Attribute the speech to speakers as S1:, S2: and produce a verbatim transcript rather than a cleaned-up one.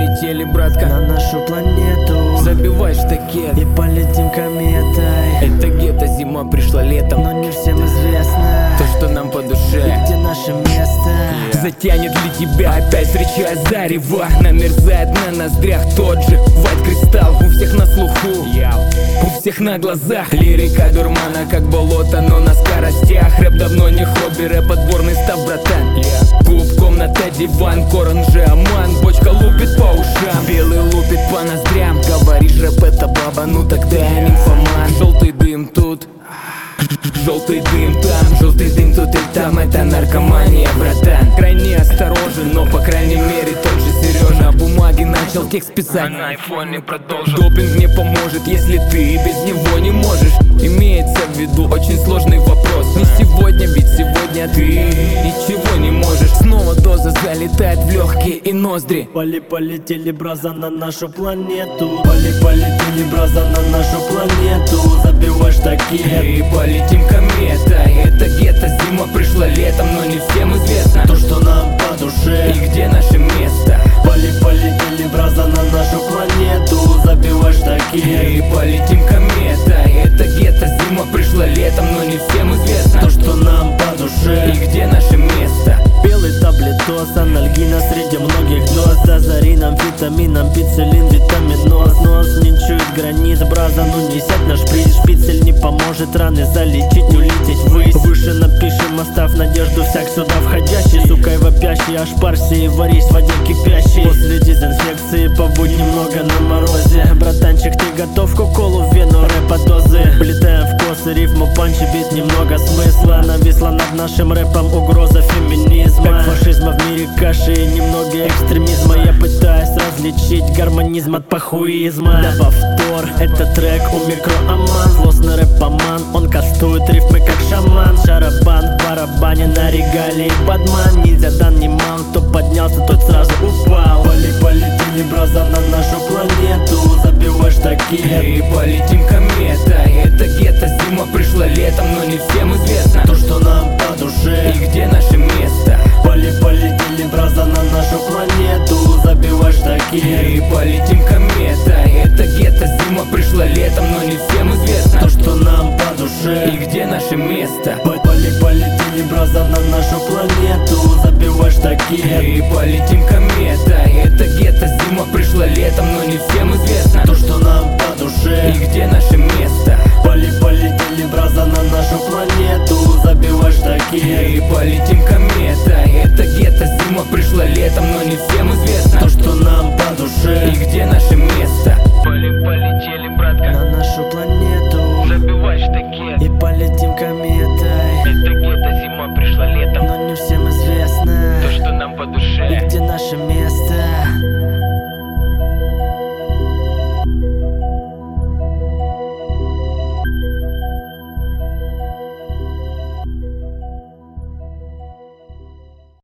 S1: полетели, братка,
S2: на нашу планету.
S1: забивай штакет
S2: и полетим кометой.
S1: Это гетто, зима пришла летом,
S2: но не всем известно
S1: то, что нам по душе,
S2: и где наше место.
S1: yeah. Затянет ли тебя опять встречая зарево? Намерзает на ноздрях тот же White Crystal. У всех на слуху, yeah. у всех на глазах. Лирика дурмана, как болото, но на скоростях. Рэп давно не хобби, рэп отборный став, братан, yeah. Клуб, комната, диван, корон же аман. Бочка лупит по ушам, белый лупит по ноздрям. Говоришь, рэп это баба, ну тогда я нимфоман. Желтый дым тут, желтый дым там, желтый дым тут и там. Это наркомания, братан. Крайне осторожен, но по крайней мере тот же Сережа на бумаге начал текст писать, а на айфоне продолжил. Допинг не поможет, если ты без него не можешь. Имеется в виду очень сложный вопрос. Не сегодня, ведь сегодня ты ничего не можешь. Снова доза залетает в легкие и ноздри.
S2: Поли полетели, браза, на нашу планету. Поли полетели, браза, на нашу планету. Забивай штакет
S1: и полетим кометой. Это гетто, зима пришла летом, но не всем известно
S2: то, что нам по душе
S1: и где наше место.
S2: Поли полетели, браза, на нашу планету. Забивай штакет
S1: и полетим кометой. Это гетто, зима пришла летом, но не всем известно
S2: то, что нам по душе
S1: и где наше место.
S2: Белый таблетоз, анальгина среди многих доз. Азарин, амфетамин, пиццелин, витаминоз. Нос не чует границ, браза, ну не сядь на шприц. Шпицель не поможет раны залечить, улететь ввысь. Выше напишем, оставь надежду всяк сюда входящий. Сукой вопящий, ошпарься и варись в воде кипящей. После дезинфекции побудь немного на морозе. Братанчик, ты готов к уколу в вену рэпа дозы? Влетаем в косы, рифму, панчи, бит, немного смысла. Нависла над нашим рэпом угроза феминизма. Как фашизма в мире каши и немного экстремизма. Я пытаюсь различить гармонизм от похуизма. Да повтор, это трек у микроаман. Злостный рэпоман, он кастует рифмы как шаман. Шарабан в барабане на регалии бадман. Нельзя дан не ман, кто поднялся, тот сразу упал. Поли полетели, браза, на нашу планету. Забивай штакет
S1: и полетим кометой. Это гетто, зима пришла летом, но не всем известно
S2: то, что нам по душе
S1: и где наше место.
S2: Поли полетели, браза, на нашу планету. Забивай штакет
S1: и полетим кометой. Это гетто, зима пришла летом, но не всем известно
S2: то, что нам по душе
S1: и где наше место.
S2: Поли полетели, браза, на нашу планету. Забивай штакет